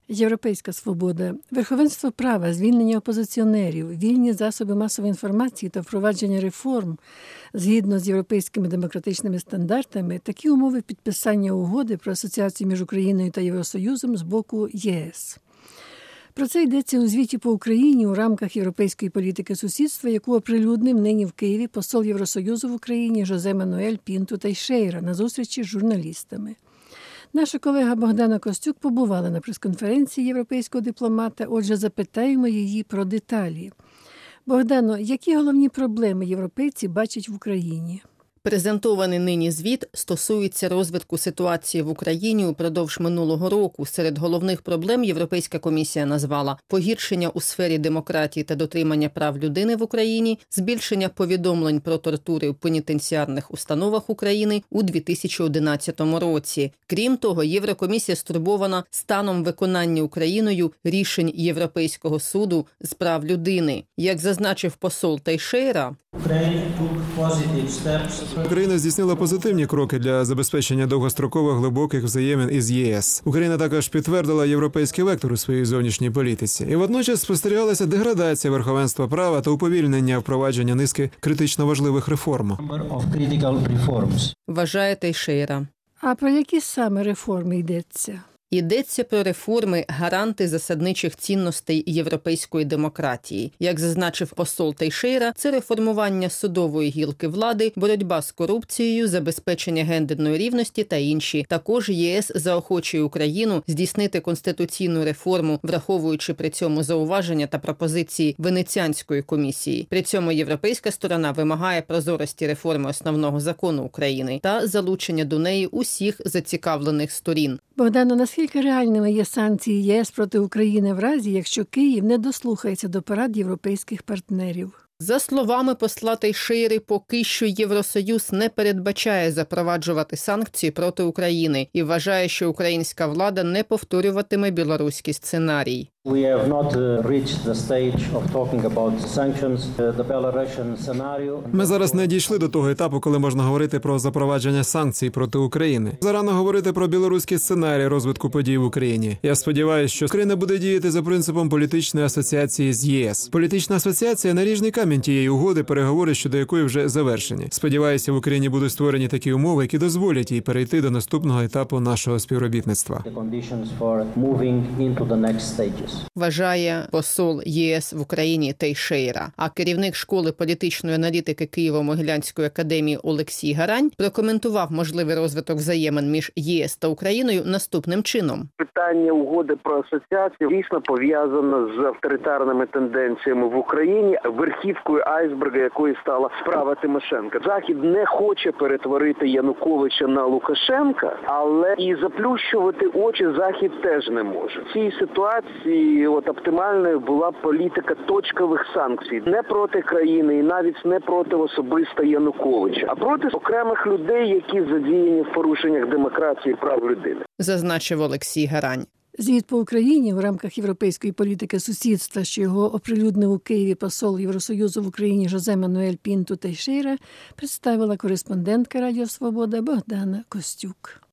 Європейська свобода, верховенство права, звільнення опозиціонерів, вільні засоби масової інформації та впровадження реформ згідно з європейськими демократичними стандартами – такі умови підписання угоди про асоціацію між Україною та Євросоюзом з боку ЄС. Про це йдеться у звіті по Україні у рамках європейської політики сусідства, яку оприлюднив нині в Києві посол Євросоюзу в Україні Жозе Мануель Пінту Тейшейра на зустрічі з журналістами. Наша колега Богдана Костюк побувала на прес-конференції європейського дипломата, отже, запитаємо її про деталі. Богдано, які головні проблеми європейці бачать в Україні? Презентований нині звіт стосується розвитку ситуації в Україні упродовж минулого року. Серед головних проблем Європейська комісія назвала погіршення у сфері демократії та дотримання прав людини в Україні, збільшення повідомлень про тортури в пенітенціарних установах України у 2011 році. Крім того, Єврокомісія стурбована станом виконання Україною рішень Європейського суду з прав людини. Як зазначив посол Тейшейра, Україна здійснила позитивні кроки для забезпечення довгострокових глибоких взаємин із ЄС. Україна також підтвердила європейський вектор у своїй зовнішній політиці. І водночас спостерігалася деградація верховенства права та уповільнення впровадження низки критично важливих реформ. вважає Тейшейра. А про які саме реформи йдеться? Йдеться про реформи – гаранти засадничих цінностей європейської демократії. Як зазначив посол Тейшейра, це реформування судової гілки влади, боротьба з корупцією, забезпечення гендерної рівності та інші. Також ЄС заохочує Україну здійснити конституційну реформу, враховуючи при цьому зауваження та пропозиції Венеціанської комісії. При цьому європейська сторона вимагає прозорості реформи основного закону України та залучення до неї усіх зацікавлених сторін. Богдано, наскільки реальними є санкції ЄС проти України в разі, якщо Київ не дослухається до порад європейських партнерів? За словами посла Тейшейри, поки що Євросоюз не передбачає запроваджувати санкції проти України і вважає, що українська влада не повторюватиме білоруський сценарій. Ми зараз не дійшли до того етапу, коли можна говорити про запровадження санкцій проти України. Зарано говорити про білоруський сценарій розвитку подій в Україні. Я сподіваюся, що Україна буде діяти за принципом політичної асоціації з ЄС. Політична асоціація – наріжний камінь тієї угоди, переговори щодо якої вже завершені. Сподіваюся, в Україні будуть створені такі умови, які дозволять їй перейти до наступного етапу нашого співробітництва. Вважає посол ЄС в Україні Тейшейра. А керівник школи політичної аналітики Києво-Могилянської академії Олексій Гарань прокоментував можливий розвиток взаємин між ЄС та Україною наступним чином. Питання угоди про асоціацію дійсно пов'язано з авторитарними тенденціями в Україні, верхівкою айсберга якої стала справа Тимошенка. Захід не хоче перетворити Януковича на Лукашенка, але і заплющувати очі Захід теж не може. В цій ситуації оптимальною була політика точкових санкцій не проти країни і навіть не проти особисто Януковича, а проти окремих людей, які задіяні в порушеннях демократії і прав людини. Зазначив Олексій Гарань. Звіт по Україні в рамках європейської політики сусідства, що його оприлюднив у Києві посол Євросоюзу в Україні Жозе Мануель Пінту Тейшейра, представила кореспондентка Радіо Свобода Богдана Костюк.